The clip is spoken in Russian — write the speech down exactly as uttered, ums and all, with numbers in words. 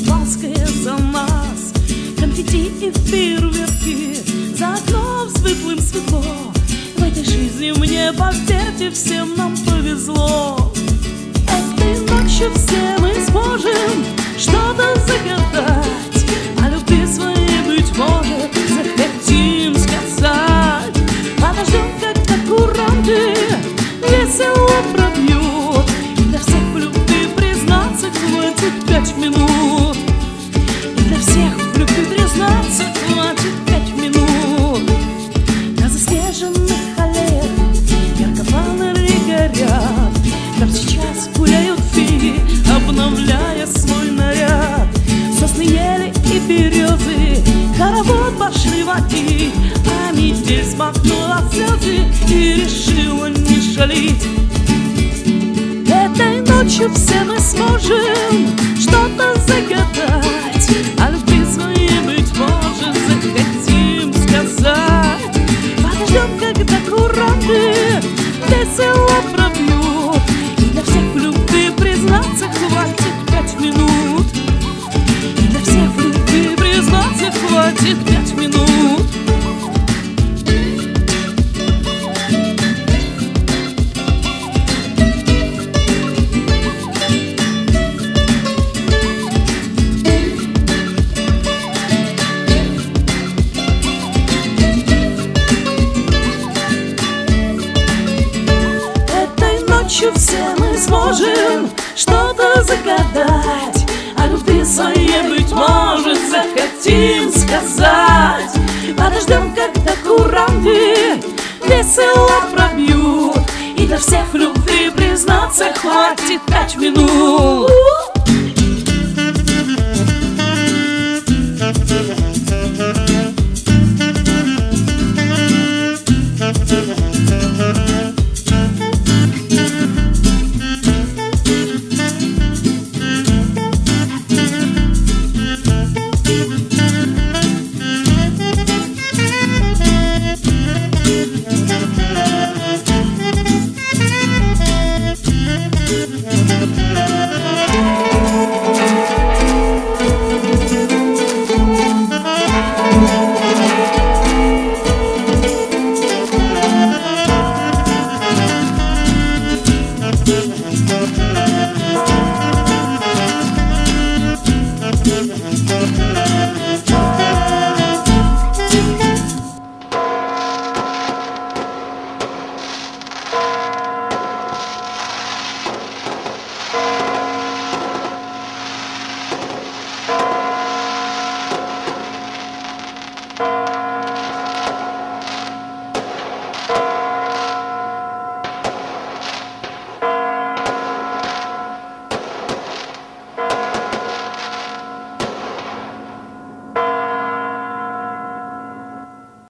испанская за нас. Конфетти и фейерверки, за окном светлым светло. В этой жизни мне, поверьте, всем нам повезло. Этой ночью все мы сможем что-то загадать, о любви своей, быть может, захотим сказать. Подождем, когда куранты весело пробьют, и для всех в любви признаться хватит пять минут. И для всех в любви признаться хватит пять минут. На заснеженных аллеях ярко фонари горят, там сейчас гуляют феи, обновляя свой наряд. Сосны, ели и березы хоровод пошли водить, а метель смахнула слезы и решила не шалить. Этой ночью все мы сможем что-то загадать, о любви своей, быть может, захотим сказать. Подождем, когда куранты весело пробьют, и для всех в любви признаться хватит пять минут. И для всех в любви признаться хватит пять минут. Ночью все мы сможем что-то загадать, о любви своей, быть может, захотим сказать. Подождем, когда куранты весело пробьют, и для всех в любви признаться хватит пять минут.